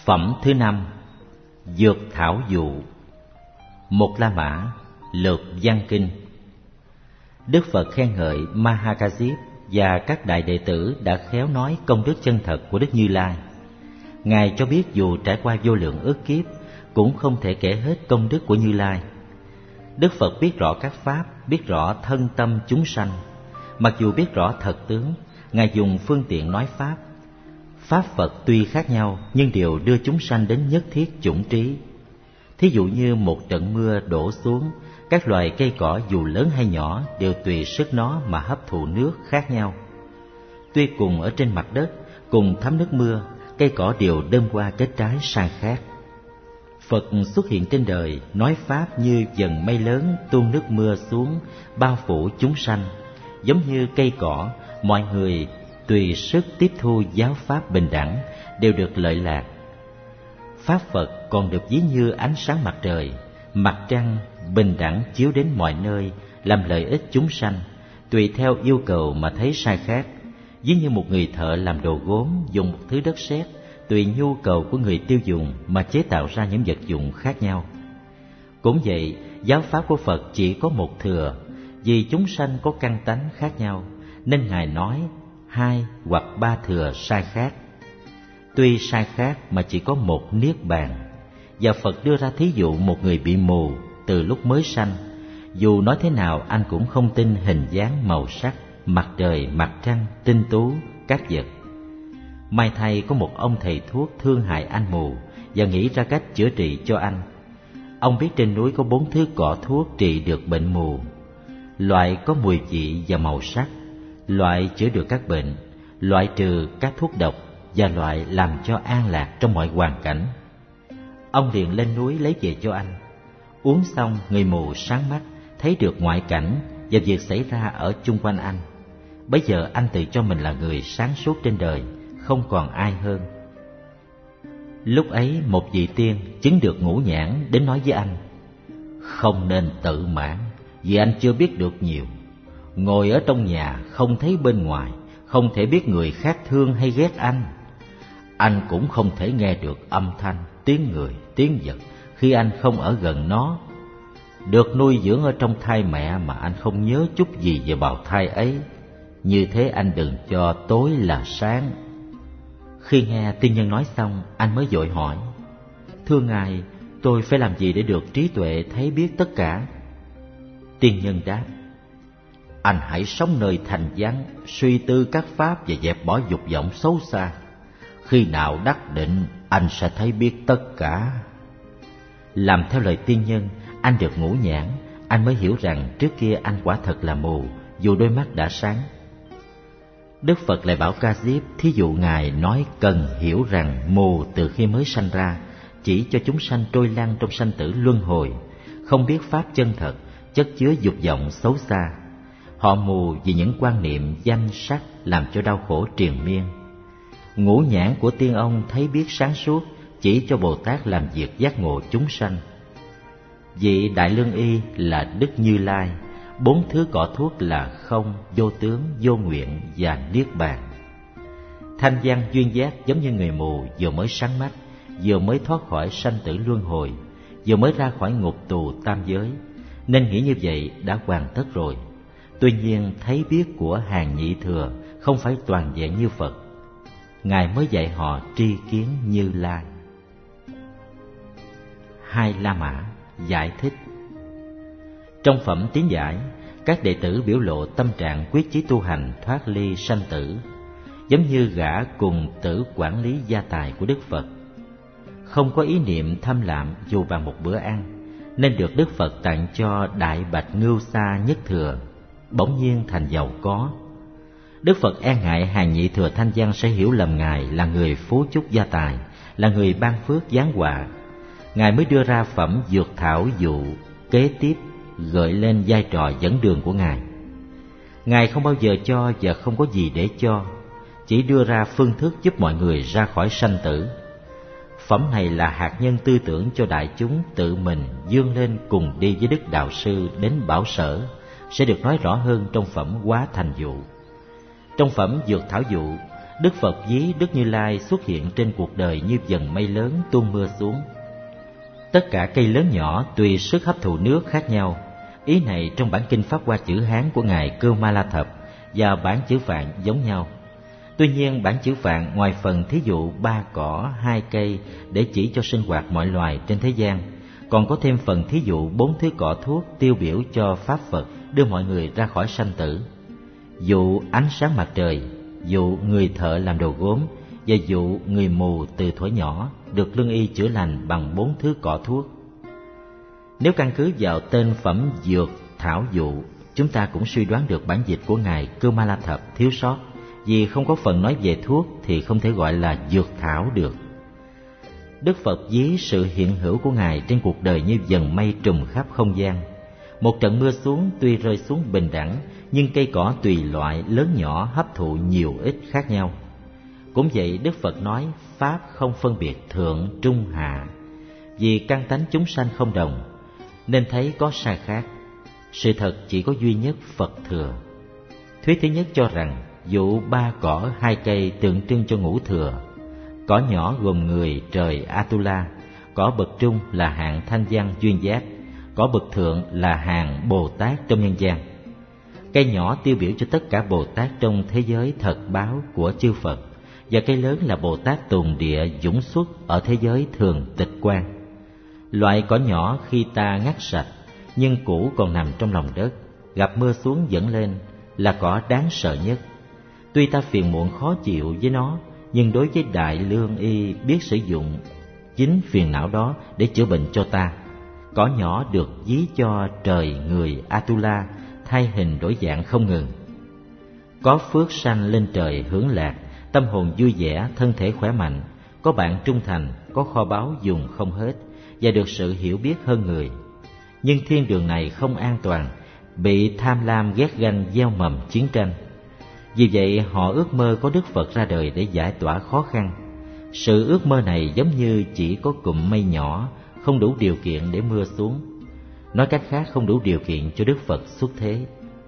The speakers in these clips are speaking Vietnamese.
Phẩm thứ 5. Dược thảo dụ. Một La Mã, lược văn kinh. Đức Phật khen ngợi Mahakasip và các đại đệ tử đã khéo nói công đức chân thật của Đức Như Lai. Ngài cho biết dù trải qua vô lượng ức kiếp cũng không thể kể hết công đức của Như Lai. Đức Phật biết rõ các pháp, biết rõ thân tâm chúng sanh. Mặc dù biết rõ thật tướng, Ngài dùng phương tiện nói pháp. Pháp Phật tuy khác nhau nhưng đều đưa chúng sanh đến nhất thiết chủng trí. Thí dụ như một trận mưa đổ xuống, các loài cây cỏ dù lớn hay nhỏ đều tùy sức nó mà hấp thụ nước khác nhau. Tuy cùng ở trên mặt đất, cùng thấm nước mưa, cây cỏ đều đơm hoa kết trái sai khác. Phật xuất hiện trên đời nói pháp như dần mây lớn tuôn nước mưa xuống bao phủ chúng sanh. Giống như cây cỏ, mọi người tùy sức tiếp thu giáo pháp bình đẳng đều được lợi lạc. Pháp Phật còn được ví như ánh sáng mặt trời, mặt trăng bình đẳng chiếu đến mọi nơi, làm lợi ích chúng sanh, tùy theo yêu cầu mà thấy sai khác. Ví như một người thợ làm đồ gốm dùng một thứ đất sét, tùy nhu cầu của người tiêu dùng mà chế tạo ra những vật dụng khác nhau. Cũng vậy, giáo pháp của Phật chỉ có một thừa, vì chúng sanh có căn tánh khác nhau, nên Ngài nói 2 hoặc 3 thừa sai khác. Tuy sai khác mà chỉ có một niết bàn. Và Phật đưa ra thí dụ một người bị mù từ lúc mới sanh. Dù nói thế nào anh cũng không tin hình dáng màu sắc, mặt trời, mặt trăng, tinh tú, các vật. May thay có một ông thầy thuốc thương hại anh mù và nghĩ ra cách chữa trị cho anh. Ông biết trên núi có 4 thứ cỏ thuốc trị được bệnh mù. Loại có mùi vị và màu sắc, loại chữa được các bệnh, loại trừ các thuốc độc và loại làm cho an lạc trong mọi hoàn cảnh. Ông liền lên núi lấy về cho anh. Uống xong, người mù sáng mắt, thấy được ngoại cảnh và việc xảy ra ở chung quanh anh. Bấy giờ anh tự cho mình là người sáng suốt trên đời, không còn ai hơn. Lúc ấy một vị tiên chứng được ngũ nhãn đến nói với anh: không nên tự mãn, vì anh chưa biết được nhiều. Ngồi ở trong nhà không thấy bên ngoài, không thể biết người khác thương hay ghét anh. Anh cũng không thể nghe được âm thanh, tiếng người, tiếng vật khi anh không ở gần nó. Được nuôi dưỡng ở trong thai mẹ mà anh không nhớ chút gì về bào thai ấy. Như thế anh đừng cho tối là sáng. Khi nghe tiên nhân nói xong, anh mới vội hỏi: thưa Ngài, tôi phải làm gì để được trí tuệ thấy biết tất cả? Tiên nhân đáp: anh hãy sống nơi thành vắng, suy tư các pháp và dẹp bỏ dục vọng xấu xa. Khi nào đắc định, anh sẽ thấy biết tất cả. Làm theo lời tiên nhân, anh được ngũ nhãn. Anh mới hiểu rằng trước kia anh quả thật là mù, dù đôi mắt đã sáng. Đức Phật lại bảo Ca Diếp thí dụ Ngài nói cần hiểu rằng mù từ khi mới sanh ra, chỉ cho chúng sanh trôi lăn trong sanh tử luân hồi, không biết pháp chân thật, chất chứa dục vọng xấu xa. Họ mù vì những quan niệm danh sắc làm cho đau khổ triền miên. Ngũ nhãn của tiên ông thấy biết sáng suốt, chỉ cho Bồ Tát làm việc giác ngộ chúng sanh. Vị Đại Lương Y là Đức Như Lai. 4 thứ cỏ thuốc là không, vô tướng, vô nguyện và niết bàn. Thanh văn duyên giác giống như người mù vừa mới sáng mắt, vừa mới thoát khỏi sanh tử luân hồi, vừa mới ra khỏi ngục tù tam giới, nên nghĩ như vậy đã hoàn tất rồi. Tuy nhiên thấy biết của hàng nhị thừa không phải toàn vẹn như Phật. Ngài mới dạy họ tri kiến Như Lai. 2 La Mã giải thích. Trong phẩm Tiến Giải, các đệ tử biểu lộ tâm trạng quyết chí tu hành thoát ly sanh tử, giống như gã cùng tử quản lý gia tài của Đức Phật. Không có ý niệm tham lam dù bằng một bữa ăn, nên được Đức Phật tặng cho Đại Bạch Ngưu Sa Nhất Thừa, bỗng nhiên thành giàu có. Đức Phật e ngại hàng nhị thừa thanh văn sẽ hiểu lầm Ngài là người phú chúc gia tài, là người ban phước giáng họa. Ngài mới đưa ra phẩm Dược Thảo Dụ kế tiếp, gợi lên vai trò dẫn đường của Ngài. Ngài không bao giờ cho và không có gì để cho, chỉ đưa ra phương thức giúp mọi người ra khỏi sanh tử. Phẩm này là hạt nhân tư tưởng cho đại chúng tự mình vươn lên cùng đi với Đức Đạo Sư đến Bảo Sở, sẽ được nói rõ hơn trong phẩm Hóa Thành Dụ. Trong phẩm Dược Thảo Dụ, Đức Phật ví Đức Như Lai xuất hiện trên cuộc đời như dần mây lớn tuôn mưa xuống. Tất cả cây lớn nhỏ tùy sức hấp thụ nước khác nhau. Ý này trong bản kinh Pháp Hoa chữ Hán của Ngài Cơ Ma La Thập và bản chữ Phạn giống nhau. Tuy nhiên bản chữ Phạn ngoài phần thí dụ 3 cỏ 2 cây để chỉ cho sinh hoạt mọi loài trên thế gian, còn có thêm phần thí dụ 4 thứ cỏ thuốc tiêu biểu cho Pháp Phật đưa mọi người ra khỏi sanh tử. Dụ ánh sáng mặt trời, dụ người thợ làm đồ gốm và dụ người mù từ thuở nhỏ được lương y chữa lành bằng 4 thứ cỏ thuốc. Nếu căn cứ vào tên phẩm dược thảo dụ, chúng ta cũng suy đoán được bản dịch của Ngài Cơ Ma La Thập thiếu sót, vì không có phần nói về thuốc thì không thể gọi là dược thảo được. Đức Phật ví sự hiện hữu của Ngài trên cuộc đời như dần mây trùm khắp không gian. Một trận mưa xuống tuy rơi xuống bình đẳng, nhưng cây cỏ tùy loại lớn nhỏ hấp thụ nhiều ít khác nhau. Cũng vậy, Đức Phật nói Pháp không phân biệt thượng, trung, hạ. Vì căn tánh chúng sanh không đồng, nên thấy có sai khác. Sự thật chỉ có duy nhất Phật thừa. Thuyết thứ nhất cho rằng dụ 3 cỏ 2 cây tượng trưng cho ngũ thừa. Cỏ nhỏ gồm người, trời, Atula. Cỏ bậc trung là hạng thanh văn duyên giác. Cỏ bậc thượng là hạng Bồ Tát trong nhân gian. Cây nhỏ tiêu biểu cho tất cả Bồ Tát trong thế giới thật báo của chư Phật, và cây lớn là Bồ Tát tùng địa dũng xuất ở thế giới thường tịch quan. Loại cỏ nhỏ khi ta ngắt sạch, nhưng cũ còn nằm trong lòng đất, gặp mưa xuống dẫn lên, là cỏ đáng sợ nhất. Tuy ta phiền muộn khó chịu với nó, nhưng đối với Đại Lương Y biết sử dụng chính phiền não đó để chữa bệnh cho ta. Cỏ nhỏ được ví cho trời, người, Atula, thay hình đổi dạng không ngừng. Có phước sanh lên trời hưởng lạc, tâm hồn vui vẻ, thân thể khỏe mạnh, có bạn trung thành, có kho báu dùng không hết, và được sự hiểu biết hơn người. Nhưng thiên đường này không an toàn, bị tham lam ghét ganh gieo mầm chiến tranh. Vì vậy họ ước mơ có Đức Phật ra đời để giải tỏa khó khăn. Sự ước mơ này giống như chỉ có cụm mây nhỏ, không đủ điều kiện để mưa xuống. Nói cách khác, không đủ điều kiện cho Đức Phật xuất thế.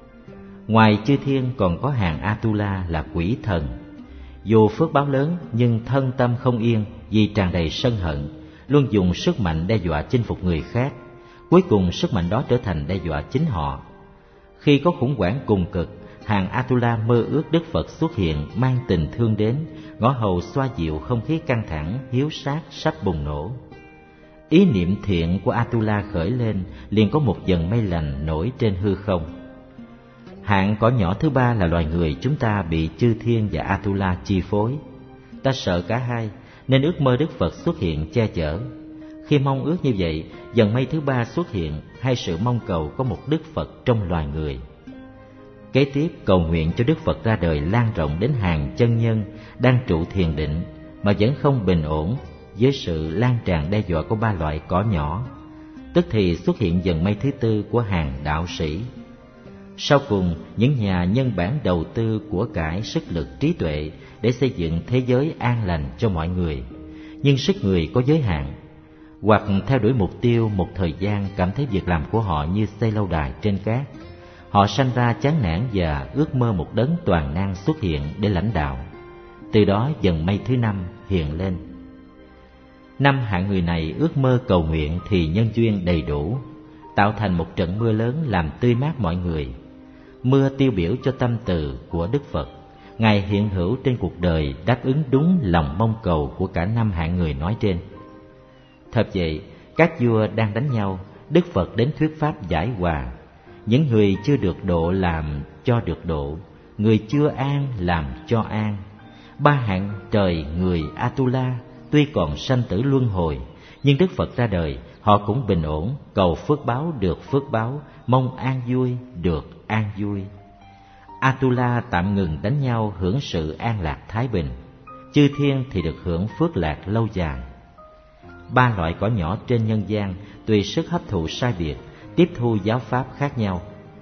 Ngoài chư thiên còn có hàng Atula là quỷ thần. Dù phước báo lớn nhưng thân tâm không yên vì tràn đầy sân hận, luôn dùng sức mạnh đe dọa chinh phục người khác. Cuối cùng sức mạnh đó trở thành đe dọa chính họ. Khi có khủng hoảng cùng cực, hàng Atula mơ ước Đức Phật xuất hiện mang tình thương đến, ngõ hầu xoa dịu không khí căng thẳng, hiếu sát sắp bùng nổ. Ý niệm thiện của Atula khởi lên, liền có một dần mây lành nổi trên hư không. Hạng cỏ nhỏ thứ ba là loài người chúng ta bị chư thiên và Atula chi phối. Ta sợ cả hai, nên ước mơ Đức Phật xuất hiện che chở. Khi mong ước như vậy, dần mây thứ ba xuất hiện, hay sự mong cầu có một Đức Phật trong loài người. Kế tiếp cầu nguyện cho Đức Phật ra đời lan rộng đến hàng chân nhân đang trụ thiền định mà vẫn không bình ổn với sự lan tràn đe dọa của 3 loại cỏ nhỏ. Tức thì xuất hiện dần mây thứ tư của hàng đạo sĩ. Sau cùng, những nhà nhân bản đầu tư của cải sức lực trí tuệ để xây dựng thế giới an lành cho mọi người. Nhưng sức người có giới hạn, hoặc theo đuổi mục tiêu một thời gian cảm thấy việc làm của họ như xây lâu đài trên cát. Họ sanh ra chán nản và ước mơ một đấng toàn năng xuất hiện để lãnh đạo. Từ đó dần mây thứ 5 hiện lên. 5 hạng người này ước mơ cầu nguyện thì nhân duyên đầy đủ, tạo thành một trận mưa lớn làm tươi mát mọi người. Mưa tiêu biểu cho tâm từ của Đức Phật. Ngài hiện hữu trên cuộc đời đáp ứng đúng lòng mong cầu của cả 5 hạng người nói trên. Thật vậy, các vua đang đánh nhau, Đức Phật đến thuyết pháp giải hòa. Những người chưa được độ làm cho được độ, người chưa an làm cho an. 3 hạng trời, người, Atula tuy còn sanh tử luân hồi, nhưng Đức Phật ra đời, họ cũng bình ổn, cầu phước báo được phước báo, mong an vui được an vui. Atula tạm ngừng đánh nhau hưởng sự an lạc thái bình, chư thiên thì được hưởng phước lạc lâu dài. 3 loại cỏ nhỏ trên nhân gian tùy sức hấp thụ sai biệt, tiếp thu giáo pháp khác nhau.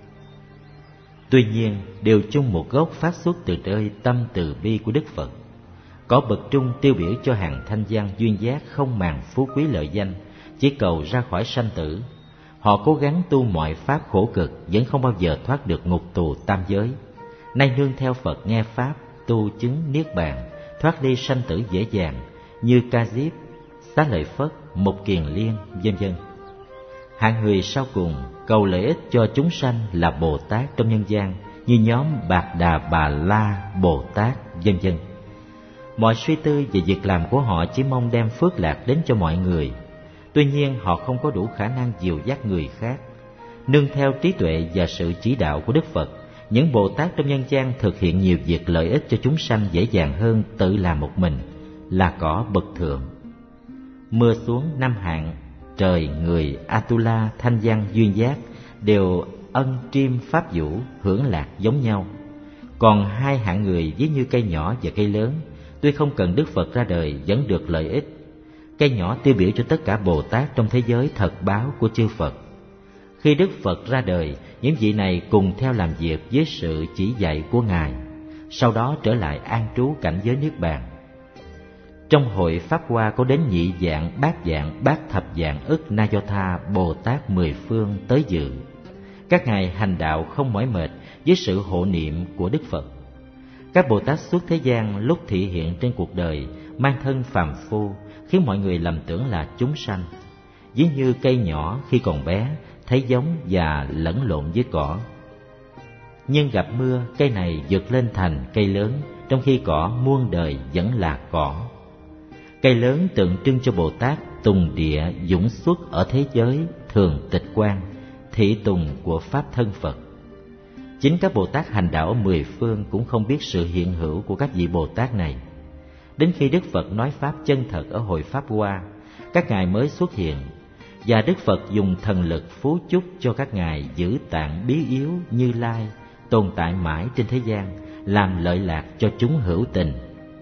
Tuy nhiên, đều chung một gốc phát xuất từ nơi tâm từ bi của Đức Phật. Cỏ bậc trung tiêu biểu cho hàng thanh văn duyên giác không màng phú quý lợi danh, chỉ cầu ra khỏi sanh tử. Họ cố gắng tu mọi pháp khổ cực, vẫn không bao giờ thoát được ngục tù tam giới. Nay nương theo Phật nghe pháp, tu chứng niết bàn, thoát ly sanh tử dễ dàng, như Ca Diếp, Xá Lợi Phất, Mục Kiền Liên, vân vân. Hạng người sau cùng cầu lợi ích cho chúng sanh là Bồ Tát trong nhân gian, như nhóm Bạc Đà Bà La Bồ Tát, vân vân. Mọi suy tư về việc làm của họ chỉ mong đem phước lạc đến cho mọi người. Tuy nhiên họ không có đủ khả năng dìu dắt người khác. Nương theo trí tuệ và sự chỉ đạo của Đức Phật, những Bồ Tát trong nhân gian thực hiện nhiều việc lợi ích cho chúng sanh dễ dàng hơn tự làm một mình, là cỏ bậc thượng. Mưa xuống năm hạng, trời, người, Atula, Thanh Văn, Duyên Giác đều ân triêm pháp vũ, hưởng lạc giống nhau. Còn hai hạng người ví như cây nhỏ và cây lớn, tuy không cần Đức Phật ra đời vẫn được lợi ích. Cây nhỏ tiêu biểu cho tất cả Bồ Tát trong thế giới thật báo của chư Phật. Khi Đức Phật ra đời, những vị này cùng theo làm việc với sự chỉ dạy của Ngài, sau đó trở lại an trú cảnh giới niết bàn. Trong hội Pháp Hoa có đến nhị dạng, bát thập dạng ức Na Do Tha Bồ Tát mười phương tới dự. Các ngài hành đạo không mỏi mệt với sự hộ niệm của Đức Phật. Các Bồ Tát suốt thế gian lúc thị hiện trên cuộc đời mang thân phàm phu, khiến mọi người lầm tưởng là chúng sanh. Ví như cây nhỏ khi còn bé thấy giống và lẫn lộn với cỏ, nhưng gặp mưa cây này vượt lên thành cây lớn, trong khi cỏ muôn đời vẫn là cỏ. Cây lớn tượng trưng cho Bồ Tát tùng địa dũng xuất ở thế giới thường tịch quan, thị tùng của pháp thân Phật. Chính các Bồ Tát hành đạo ở mười phương cũng không biết sự hiện hữu của các vị Bồ Tát này. Đến khi Đức Phật nói pháp chân thật ở hội Pháp Hoa, các ngài mới xuất hiện, và Đức Phật dùng thần lực phú chúc cho các ngài giữ tạng bí yếu Như Lai tồn tại mãi trên thế gian, làm lợi lạc cho chúng hữu tình.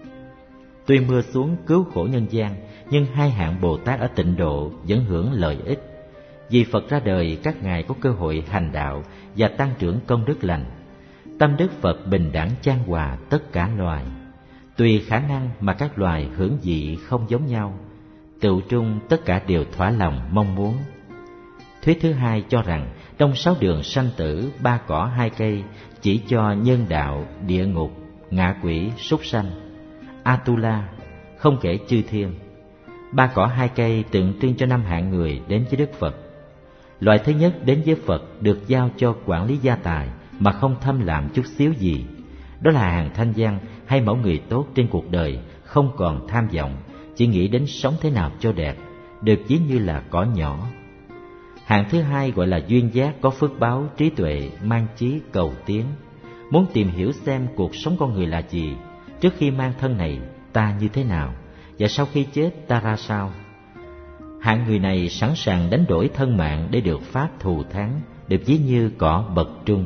Tuy mưa xuống cứu khổ nhân gian, nhưng hai hạng Bồ Tát ở Tịnh Độ vẫn hưởng lợi ích. Vì Phật ra đời, các ngài có cơ hội hành đạo và tăng trưởng công đức lành. Tâm Đức Phật bình đẳng chan hòa tất cả loài. Tùy khả năng mà các loài hưởng vị không giống nhau, tựu trung tất cả đều thỏa lòng mong muốn. Thuyết thứ hai cho rằng trong 6 đường sanh tử, 3 cỏ 2 cây chỉ cho nhân đạo, địa ngục, ngạ quỷ, súc sanh, Atula, không kể chư thiên. 3 cỏ 2 cây tượng trưng cho 5 hạng người đến với Đức Phật. Loại thứ nhất đến với Phật được giao cho quản lý gia tài mà không thâm làm chút xíu gì. Đó là hàng thanh văn hay mẫu người tốt trên cuộc đời, không còn tham vọng, chỉ nghĩ đến sống thế nào cho đẹp, được ví như là cỏ nhỏ. Hạng thứ hai gọi là duyên giác, có phước báo, trí tuệ, mang chí cầu tiến, muốn tìm hiểu xem cuộc sống con người là gì, trước khi mang thân này ta như thế nào, và sau khi chết ta ra sao. Hạng người này sẵn sàng đánh đổi thân mạng để được pháp thù thắng, được ví như cỏ bậc trung.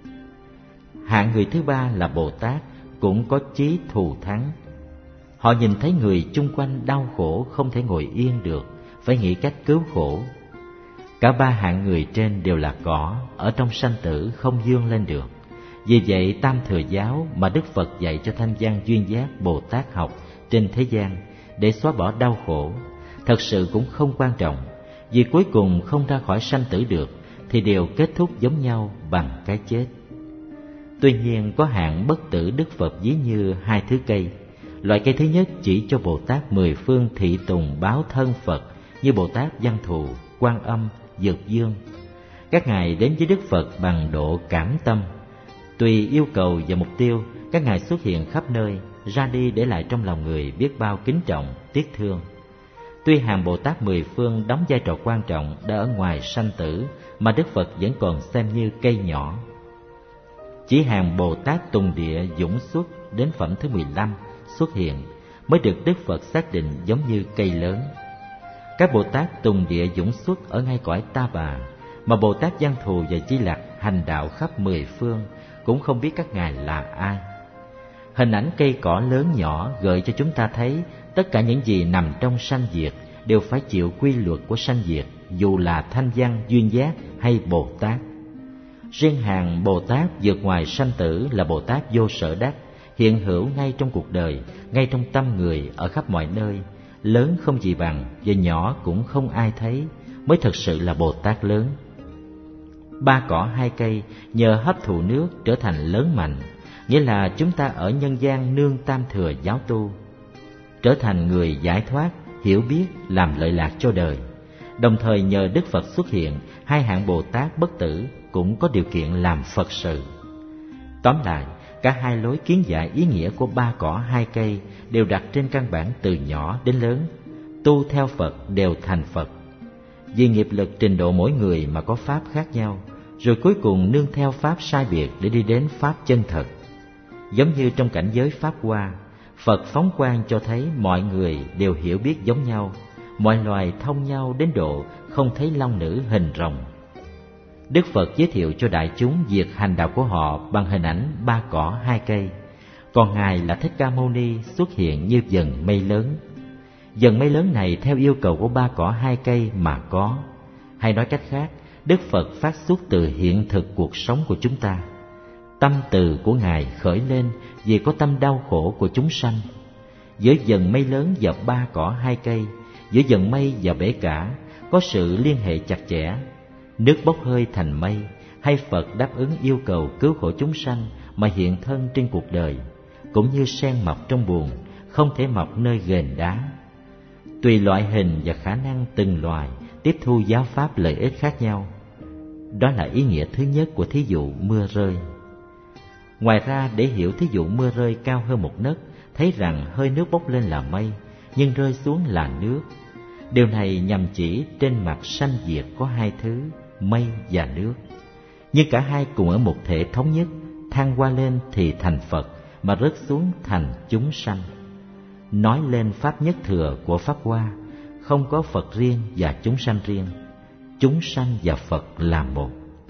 Hạng người thứ ba là Bồ Tát, cũng có chí thù thắng. Họ nhìn thấy người chung quanh đau khổ không thể ngồi yên được, phải nghĩ cách cứu khổ. Cả 3 hạng người trên đều là cỏ, ở trong sanh tử không vươn lên được. Vì vậy Tam Thừa Giáo mà Đức Phật dạy cho thanh văn duyên giác Bồ Tát học trên thế gian để xóa bỏ đau khổ, thật sự cũng không quan trọng, vì cuối cùng không ra khỏi sanh tử được thì đều kết thúc giống nhau bằng cái chết. Tuy nhiên có hạng bất tử Đức Phật ví như 2 thứ cây. Loại cây thứ nhất chỉ cho Bồ Tát mười phương thị tùng báo thân Phật như Bồ Tát Văn Thù, Quan Âm, Dược Dương. Các ngài đến với Đức Phật bằng độ cảm tâm. Tùy yêu cầu và mục tiêu, các ngài xuất hiện khắp nơi, ra đi để lại trong lòng người biết bao kính trọng, tiếc thương. Tuy hàng Bồ Tát mười phương đóng vai trò quan trọng đã ở ngoài sanh tử, mà Đức Phật vẫn còn xem như cây nhỏ. Chỉ hàng Bồ Tát tùng địa dũng xuất đến phẩm thứ 15 xuất hiện mới được Đức Phật xác định giống như cây lớn. Các Bồ Tát tùng địa dũng xuất ở ngay cõi Ta Bà, mà Bồ Tát Văn Thù và Di Lặc hành đạo khắp mười phương cũng không biết các ngài là ai. Hình ảnh cây cỏ lớn nhỏ gợi cho chúng ta thấy tất cả những gì nằm trong sanh diệt đều phải chịu quy luật của sanh diệt, dù là thanh văn, duyên giác hay Bồ Tát. Riêng hàng Bồ Tát vượt ngoài sanh tử là Bồ Tát vô sở đắc, hiện hữu ngay trong cuộc đời, ngay trong tâm người ở khắp mọi nơi, lớn không gì bằng và nhỏ cũng không ai thấy, mới thực sự là Bồ Tát lớn. 3 cỏ 2 cây nhờ hấp thụ nước trở thành lớn mạnh, nghĩa là chúng ta ở nhân gian nương tam thừa giáo tu, trở thành người giải thoát, hiểu biết, làm lợi lạc cho đời. Đồng thời nhờ Đức Phật xuất hiện, hai hạng Bồ Tát bất tử cũng có điều kiện làm Phật sự. Tóm lại, cả hai lối kiến giải ý nghĩa của ba cỏ hai cây đều đặt trên căn bản từ nhỏ đến lớn. Tu theo Phật đều thành Phật. Vì nghiệp lực trình độ mỗi người mà có pháp khác nhau, rồi cuối cùng nương theo pháp sai biệt để đi đến pháp chân thật. Giống như trong cảnh giới Pháp Hoa, Phật phóng quang cho thấy mọi người đều hiểu biết giống nhau, mọi loài thông nhau đến độ không thấy long nữ hình rồng. Đức Phật giới thiệu cho đại chúng việc hành đạo của họ bằng hình ảnh ba cỏ hai cây. Còn Ngài là Thích Ca Mâu Ni xuất hiện như dần mây lớn. Dần mây lớn này theo yêu cầu của ba cỏ hai cây mà có. Hay nói cách khác, Đức Phật phát xuất từ hiện thực cuộc sống của chúng ta. Tâm từ của Ngài khởi lên vì có tâm đau khổ của chúng sanh. Giữa dần mây lớn và ba cỏ hai cây, giữa dần mây và bể cả, có sự liên hệ chặt chẽ. Nước bốc hơi thành mây, hay Phật đáp ứng yêu cầu cứu khổ chúng sanh mà hiện thân trên cuộc đời, cũng như sen mọc trong bùn, không thể mọc nơi ghềnh đá. Tùy loại hình và khả năng từng loài tiếp thu giáo pháp lợi ích khác nhau. Đó là ý nghĩa thứ nhất của thí dụ mưa rơi. Ngoài ra, để hiểu thí dụ mưa rơi cao hơn một nấc, thấy rằng hơi nước bốc lên là mây, nhưng rơi xuống là nước. Điều này nhằm chỉ trên mặt sanh diệt có hai thứ, mây và nước. Nhưng cả hai cùng ở một thể thống nhất, thăng hoa lên thì thành Phật, mà rớt xuống thành chúng sanh. Nói lên pháp nhất thừa của Pháp Hoa, không có Phật riêng và chúng sanh riêng. Chúng sanh và Phật là một.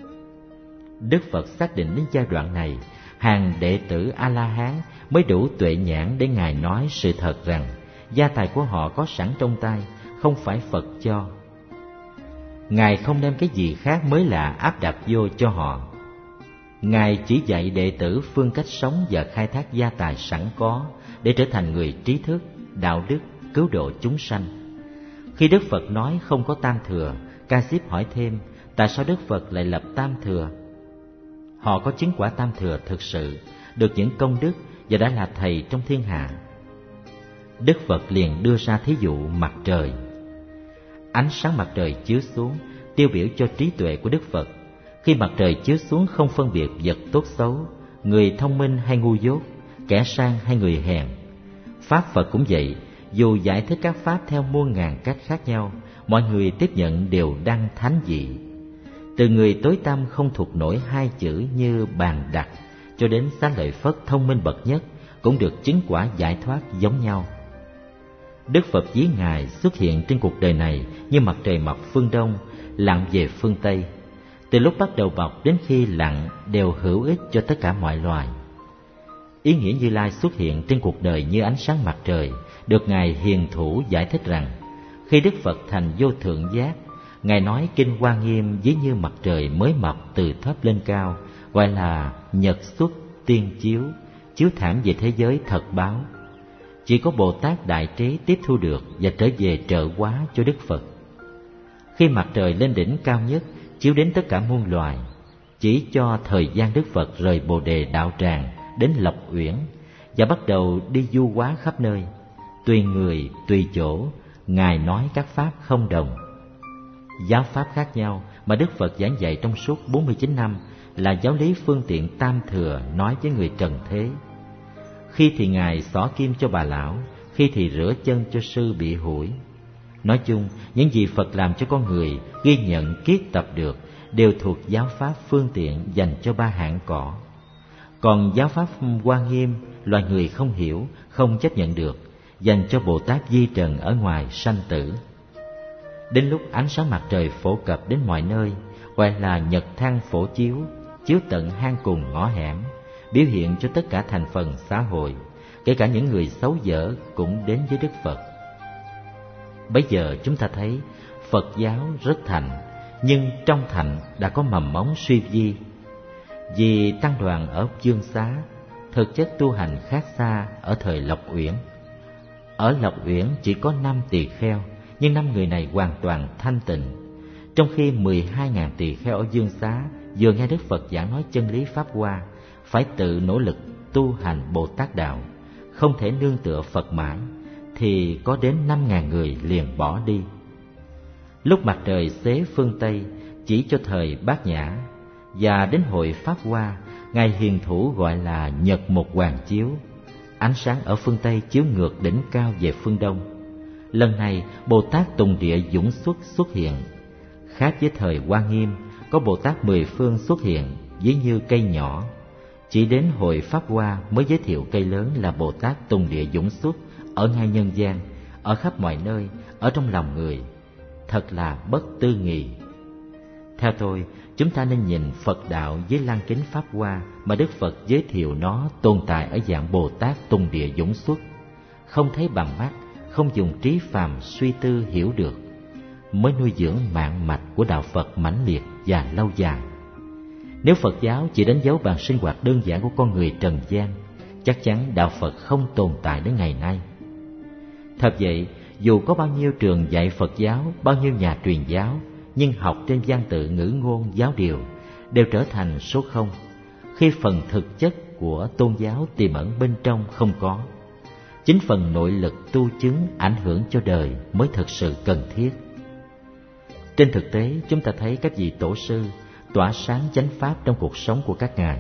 Đức Phật xác định đến giai đoạn này, hàng đệ tử A-la-hán mới đủ tuệ nhãn để Ngài nói sự thật rằng gia tài của họ có sẵn trong tay, không phải Phật cho. Ngài không đem cái gì khác mới lạ áp đặt vô cho họ. Ngài chỉ dạy đệ tử phương cách sống và khai thác gia tài sẵn có để trở thành người trí thức, đạo đức, cứu độ chúng sanh. Khi Đức Phật nói không có tam thừa, Ca-diếp hỏi thêm tại sao Đức Phật lại lập tam thừa. Họ có chứng quả tam thừa thực sự, được những công đức và đã là thầy trong thiên hạ. Đức Phật liền đưa ra thí dụ mặt trời. Ánh sáng mặt trời chiếu xuống, tiêu biểu cho trí tuệ của Đức Phật. Khi mặt trời chiếu xuống không phân biệt vật tốt xấu, người thông minh hay ngu dốt, kẻ sang hay người hèn. Pháp Phật cũng vậy, dù giải thích các pháp theo muôn ngàn cách khác nhau, mọi người tiếp nhận đều đăng thánh dị. Từ người tối tăm không thuộc nổi hai chữ như bàn đặt, cho đến Xá Lợi Phất thông minh bậc nhất cũng được chứng quả giải thoát giống nhau. Đức Phật ví Ngài xuất hiện trên cuộc đời này như mặt trời mọc phương Đông, lặn về phương Tây. Từ lúc bắt đầu mọc đến khi lặn đều hữu ích cho tất cả mọi loài. Ý nghĩa Như Lai xuất hiện trên cuộc đời như ánh sáng mặt trời được Ngài Hiền Thủ giải thích rằng khi Đức Phật thành vô thượng giác, Ngài nói kinh Hoa Nghiêm ví như mặt trời mới mọc từ thấp lên cao, gọi là nhật xuất tiên chiếu, chiếu thẳng về thế giới thật báo. Chỉ có Bồ Tát Đại Trí tiếp thu được và trở về trợ hóa cho Đức Phật. Khi mặt trời lên đỉnh cao nhất, chiếu đến tất cả muôn loài, chỉ cho thời gian Đức Phật rời Bồ Đề đạo tràng đến Lộc Uyển và bắt đầu đi du hóa khắp nơi. Tùy người, tùy chỗ, Ngài nói các pháp không đồng. Giáo pháp khác nhau mà Đức Phật giảng dạy trong suốt 49 năm là giáo lý phương tiện tam thừa nói với người trần thế. Khi thì Ngài xỏ kim cho bà lão, khi thì rửa chân cho sư bị hủi. Nói chung, những gì Phật làm cho con người ghi nhận kiết tập được đều thuộc giáo pháp phương tiện dành cho ba hạng cỏ. Còn giáo pháp Hoa Nghiêm, loài người không hiểu, không chấp nhận được, dành cho Bồ Tát Di Trần ở ngoài sanh tử. Đến lúc ánh sáng mặt trời phổ cập đến mọi nơi, gọi là nhật thang phổ chiếu, chiếu tận hang cùng ngõ hẻm, biểu hiện cho tất cả thành phần xã hội, kể cả những người xấu dở cũng đến với Đức Phật. Bây giờ chúng ta thấy Phật giáo rất thạnh, nhưng trong thạnh đã có mầm móng suy vi. Vì tăng đoàn ở Dương Xá, thực chất tu hành khác xa ở thời Lộc Uyển. Ở Lộc Uyển chỉ có 5 tỳ kheo, nhưng 5 người này hoàn toàn thanh tịnh. Trong khi 12.000 tỳ kheo ở Dương Xá vừa nghe Đức Phật giảng nói chân lý Pháp Hoa, phải tự nỗ lực tu hành Bồ Tát đạo, không thể nương tựa Phật mãi, thì có đến 5.000 người liền bỏ đi. Lúc mặt trời xế phương Tây chỉ cho thời Bát Nhã, và đến hội Pháp Hoa, Ngài hiền thủ gọi là Nhật Một Hoàng Chiếu. Ánh sáng ở phương Tây chiếu ngược đỉnh cao về phương Đông. Lần này Bồ Tát Tùng Địa Dũng xuất hiện. Khác với thời Hoa Nghiêm, có Bồ Tát mười phương xuất hiện ví như cây nhỏ. Chỉ đến hội Pháp Hoa mới giới thiệu cây lớn là Bồ Tát Tùng Địa Dũng xuất ở ngay nhân gian, ở khắp mọi nơi, ở trong lòng người. Thật là bất tư nghị. Theo tôi, chúng ta nên nhìn Phật đạo với lăng kính Pháp Hoa mà Đức Phật giới thiệu nó tồn tại ở dạng Bồ Tát Tùng Địa Dũng xuất, không thấy bằng mắt, không dùng trí phàm suy tư hiểu được, mới nuôi dưỡng mạng mạch của đạo Phật mãnh liệt và lâu dài. Nếu Phật giáo chỉ đánh dấu bằng sinh hoạt đơn giản của con người trần gian, chắc chắn đạo Phật không tồn tại đến ngày nay. Thật vậy, dù có bao nhiêu trường dạy Phật giáo, bao nhiêu nhà truyền giáo, nhưng học trên văn tự ngữ ngôn giáo điều đều trở thành số không, khi phần thực chất của tôn giáo tiềm ẩn bên trong không có. Chính phần nội lực tu chứng ảnh hưởng cho đời mới thực sự cần thiết. Trên thực tế, chúng ta thấy các vị tổ sư tỏa sáng chánh pháp trong cuộc sống của các ngài.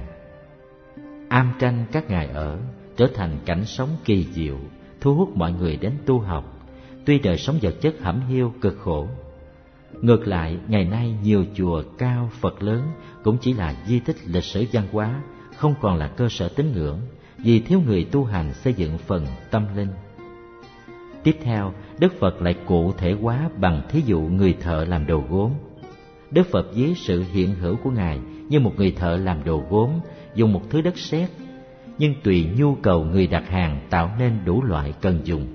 Am tranh các ngài ở trở thành cảnh sống kỳ diệu, thu hút mọi người đến tu học, tuy đời sống vật chất hẩm hiu cực khổ. Ngược lại, ngày nay nhiều chùa cao Phật lớn cũng chỉ là di tích lịch sử văn hóa, không còn là cơ sở tín ngưỡng, vì thiếu người tu hành xây dựng phần tâm linh. Tiếp theo, Đức Phật lại cụ thể hóa bằng thí dụ người thợ làm đồ gốm. Đức Phật ví sự hiện hữu của Ngài như một người thợ làm đồ gốm, dùng một thứ đất sét, nhưng tùy nhu cầu người đặt hàng tạo nên đủ loại cần dùng.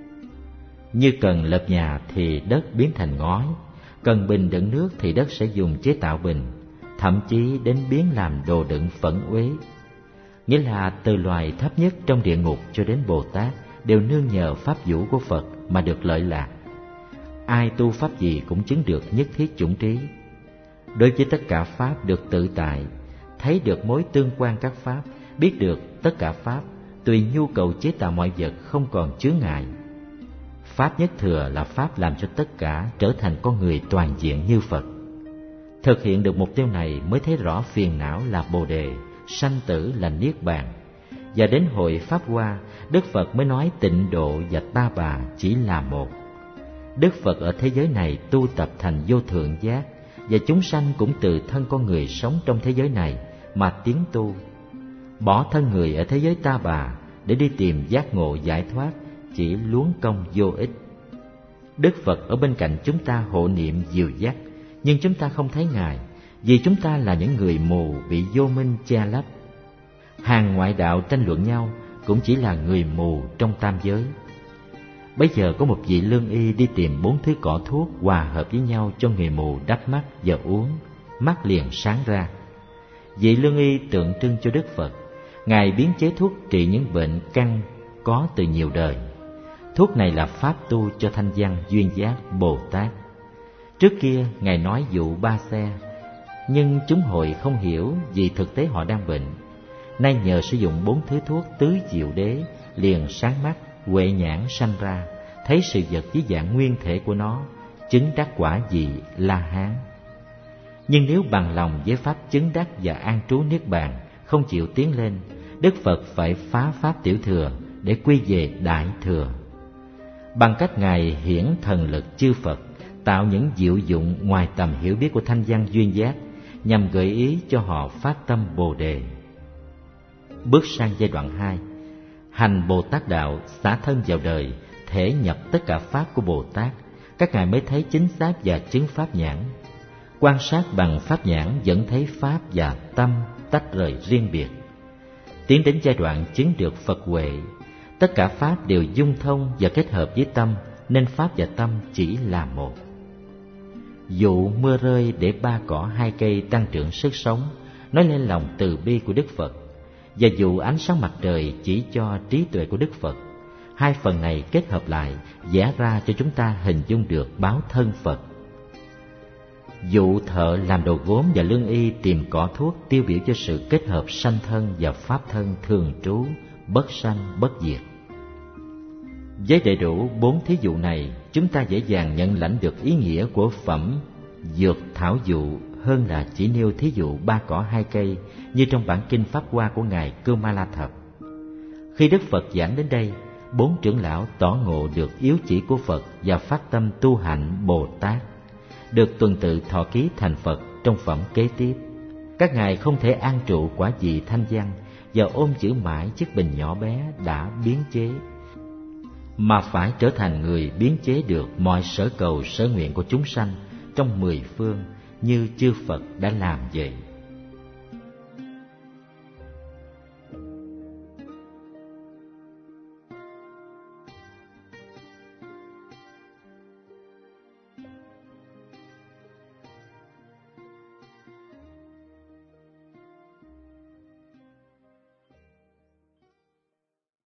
Như cần lợp nhà thì đất biến thành ngói, cần bình đựng nước thì đất sẽ dùng chế tạo bình, thậm chí đến biến làm đồ đựng phẫn uế. Nghĩa là từ loài thấp nhất trong địa ngục cho đến Bồ Tát đều nương nhờ pháp vũ của Phật mà được lợi lạc. Ai tu pháp gì cũng chứng được nhất thiết chủng trí. Đối với tất cả pháp được tự tại, thấy được mối tương quan các pháp, biết được tất cả pháp tùy nhu cầu chế tạo mọi vật không còn chướng ngại. Pháp nhất thừa là pháp làm cho tất cả trở thành con người toàn diện như Phật. Thực hiện được mục tiêu này mới thấy rõ phiền não là Bồ Đề, sanh tử là Niết Bàn. Và đến hội Pháp Hoa, Đức Phật mới nói tịnh độ và ta bà chỉ là một. Đức Phật ở thế giới này tu tập thành vô thượng giác, và chúng sanh cũng từ thân con người sống trong thế giới này mà tiến tu. Bỏ thân người ở thế giới ta bà để đi tìm giác ngộ giải thoát chỉ luống công vô ích. Đức Phật ở bên cạnh chúng ta hộ niệm dìu dắt, nhưng chúng ta không thấy Ngài, vì chúng ta là những người mù bị vô minh che lấp. Hàng ngoại đạo tranh luận nhau cũng chỉ là người mù trong tam giới. Bây giờ có một vị lương y đi tìm 4 thứ cỏ thuốc hòa hợp với nhau cho người mù đắp mắt và uống, mắt liền sáng ra. Vị lương y tượng trưng cho Đức Phật. Ngài biến chế thuốc trị những bệnh căn có từ nhiều đời. Thuốc này là pháp tu cho thanh văn duyên giác Bồ Tát. Trước kia Ngài nói dụ 3 xe, nhưng chúng hội không hiểu vì thực tế họ đang bệnh. Nay nhờ sử dụng 4 thứ thuốc tứ diệu đế, liền sáng mắt, huệ nhãn sanh ra, thấy sự vật với dạng nguyên thể của nó, chứng đắc quả vị La Hán. Nhưng nếu bằng lòng với pháp chứng đắc và an trú niết bàn, không chịu tiến lên, Đức Phật phải phá pháp tiểu thừa để quy về đại thừa. Bằng cách Ngài hiển thần lực chư Phật, tạo những diệu dụng ngoài tầm hiểu biết của thanh văn duyên giác, nhằm gợi ý cho họ phát tâm Bồ Đề. Bước sang giai đoạn 2, hành Bồ Tát đạo, xả thân vào đời, thể nhập tất cả pháp của Bồ Tát, các ngài mới thấy chính xác và chứng pháp nhãn. Quan sát bằng pháp nhãn vẫn thấy pháp và tâm tách rời riêng biệt. Tiến đến giai đoạn chứng được Phật huệ, tất cả pháp đều dung thông và kết hợp với tâm, nên pháp và tâm chỉ là một. Dụ mưa rơi để 3 cỏ 2 cây tăng trưởng sức sống, nói lên lòng từ bi của Đức Phật, và dụ ánh sáng mặt trời chỉ cho trí tuệ của Đức Phật. Hai phần này kết hợp lại, vẽ ra cho chúng ta hình dung được báo thân Phật. dụ thợ làm đồ gốm và lương y tìm cỏ thuốc tiêu biểu cho sự kết hợp sanh thân và pháp thân thường trú, bất sanh bất diệt. Với đầy đủ 4 thí dụ này, chúng ta dễ dàng nhận lãnh được ý nghĩa của phẩm dược thảo dụ hơn là chỉ nêu thí dụ 3 cỏ 2 cây như trong bản kinh Pháp Hoa của ngài Kumala Thập. Khi Đức Phật giảng đến đây, 4 trưởng lão tỏ ngộ được yếu chỉ của Phật và phát tâm tu hạnh Bồ Tát, được tuần tự thọ ký thành Phật trong phẩm kế tiếp. Các ngài không thể an trụ quả vị thanh văn và ôm giữ mãi chiếc bình nhỏ bé đã biến chế, mà phải trở thành người biến chế được mọi sở cầu sở nguyện của chúng sanh trong 10 phương như chư Phật đã làm vậy.